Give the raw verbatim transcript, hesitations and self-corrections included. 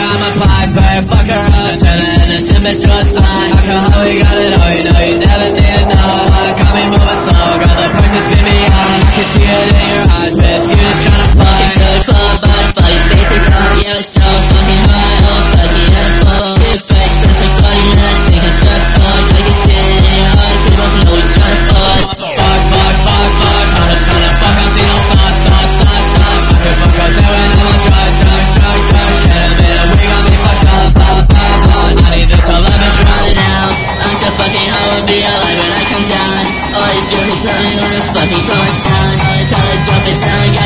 I'm a piper, fuck her up, turn her innocent bitch to a slime. Fuck her how we got it all, you know you never need to know. Got me moving slow, got the person spin me on. I can see it in your eyes, bitch, you just tryna fuck. Get to the club, but fuck it, baby, yeah, it's so fucking hard, oh fuck it, yeah, fuck. Get fresh, perfect body, not taking shots, fuck. Like it's in your heart, we both know we tryna fuck. Fuck, fuck, fuck, fuck, I'm just tryna fuck, I see no sauce, sauce, sauce, sauce. I can fuck out there when I'm on drugs, drugs, drugs, drugs. Can't admit it, we got me fucked up, up, up, up. I need this whole love, bitch, Right now, I'm so fucking hard, will be alive when I come down. All these girls love me when I fucking from my sound. All this how I drop it down.